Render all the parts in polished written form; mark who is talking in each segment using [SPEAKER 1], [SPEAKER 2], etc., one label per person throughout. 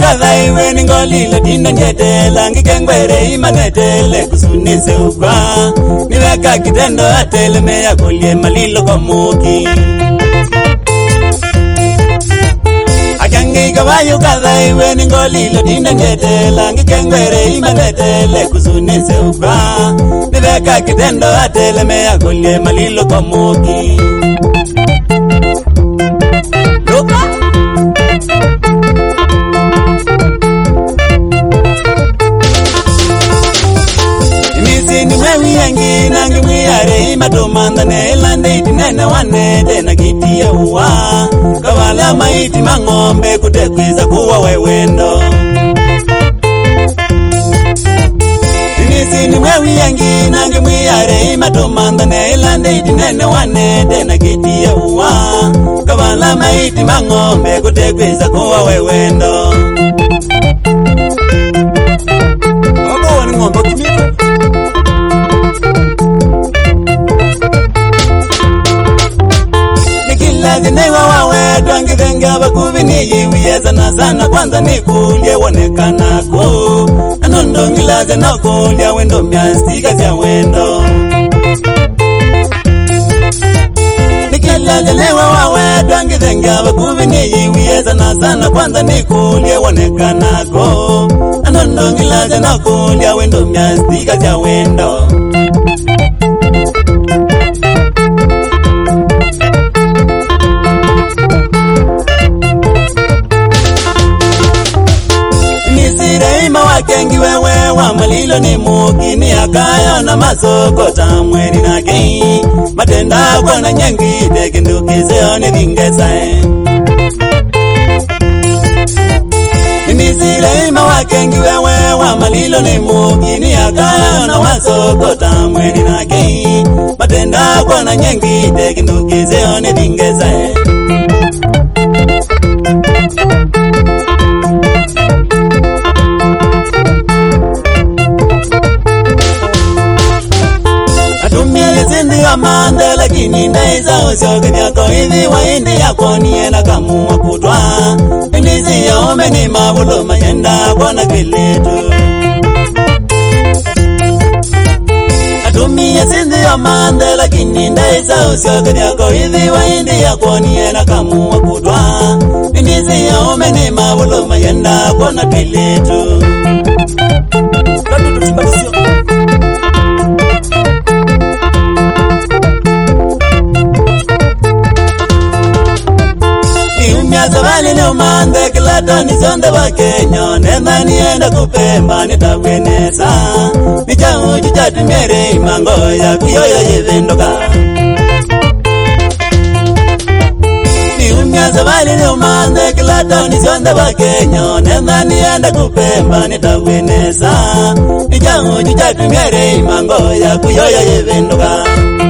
[SPEAKER 1] kadhai weni ngolilo tinda ngetela ngikengwere imanetele kusunise ukwa niweka kitendo atele meya kolie malilo komuki akangi kawayo kadhai weni ngolilo tinda ngetela ngikengwere imanetele kusunise ukwa niweka kitendo atele meya kolie malilo komuki nangi mwiyare matomanda nelande itinene wanede na kiti ya uwa kavala maiti mangombe kutekwiza kuwa wewendo Nisini mwewi yangi nangi mwiyare matomanda nelande itinene wanede na kiti ya uwa kavala maiti mangombe kutekwiza kuwa wewendo Obo ni ngombe kimito Newa wawe twangi venga bakubi ni yiwiyeza na sana kwanza ni kulia wonekana ko Anondo ngilaze na kulia wendo miastika zya wendo Nikilaze newa wawe twangi venga bakubi ni yiwiyeza na sana kwanza ni kulia wonekana ko Anondo ngilaze na kulia wendo miastika zya wendo Kengi wewe wa malilo ni muki ni akayo na masoko tamweni na kei matenda kwa na nyengi tekindukizeo ni vingesae Nisire ima wa kengi wewe wa malilo ni muki ni akayo na masoko tamweni na kei matenda kwa na nyengi tekindukizeo ni vingesae Amanda lakini ndaiza usioke vyako hivi waindi yako niena kamuwa kutwa Ndizi ya ome ni mabulo mayenda kwa na kilitu Atumia sindi Amanda lakini ndaiza usioke vyako hivi waindi yako niena kamuwa kutwa Ndizi ya ome ni mabulo mayenda kwa na kilitu Katu tuchimbalisio Zabali ni umande kilato ni zonde wa Kenya Nenda nienda kupemba nitawinesa Nicha uji chati mere imango ya kuyoyo yevendoka Ni umya zabali ni umande kilato ni zonde wa Kenya Nenda nienda kupemba nitawinesa Nicha uji chati mere imango ya kuyoyo yevendoka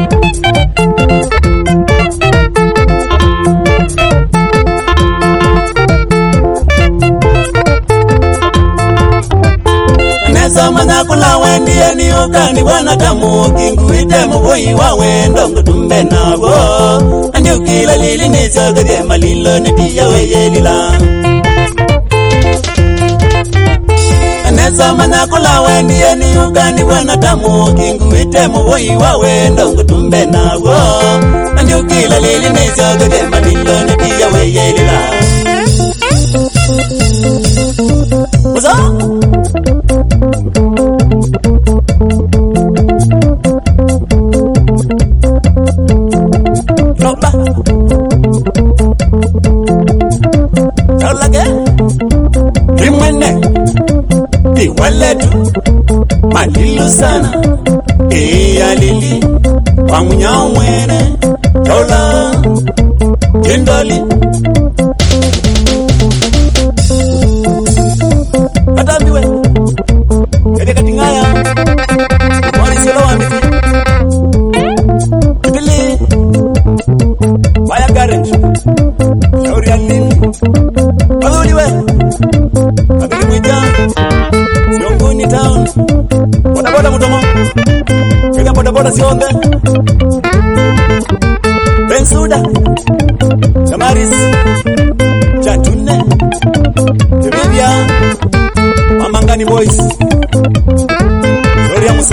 [SPEAKER 1] Samana kula wendi ni ukani wana tamu kinguite muboi wa wendo ngutumbe nabo Andi ukila lili nisogede malilo nitiya weyelila Samana kula wendi ni ukani wana tamu kinguite muboi wa wendo ngutumbe nabo Andi ukila lili nisogede malilo nitiya weyelila Uzo? Noba Chalage Kimwene Iwaletu Malilu sana Alili Wamunya umwene Chola Kindoli Katambiwe Kete katingaya Mwari silo wa miti Kitili Waya garage Shauri ya nini Waduliwe Kabili mwita Sionguni town Boda boda mutomo Kega boda boda sionde Bensuda Samaris Chatune Kibibia Gloria Wamangani Boys, Gloria Musu,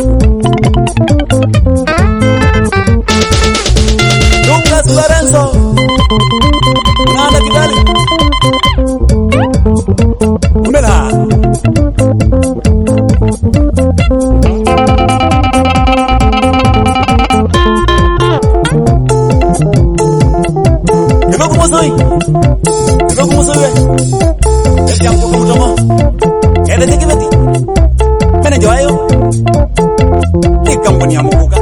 [SPEAKER 1] Lucas Lorenzo, Nanda Kidali, Umela Kumusoy Kaya ko kumutomo Kaya tikibeti Mene joayo Ikampuni ya mukuka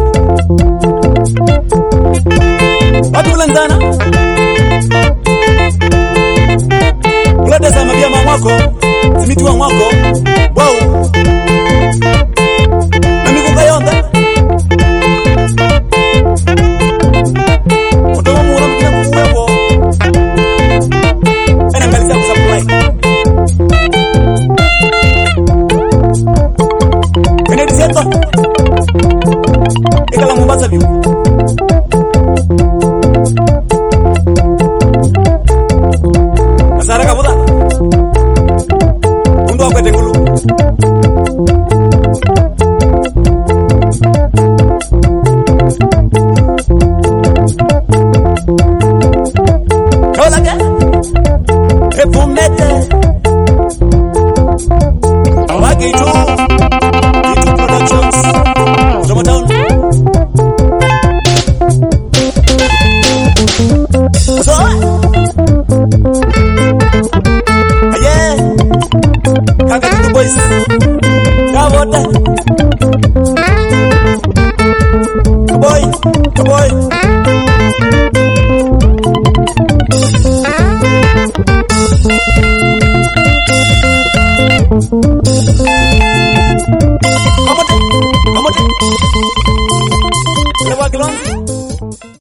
[SPEAKER 1] Watu kulanzana Ulade sama bia mamwako Simiti wa mwako Wow Namikuka yonda Kutomo mura mkina kukuwepo Ikala Mombasa view Asara kabuda Undu akwete ngulu Kaulaka Epumete Wagitu Itu Productions Tomotown So Yeah Kaka Tutu Boys Kavota Kaboy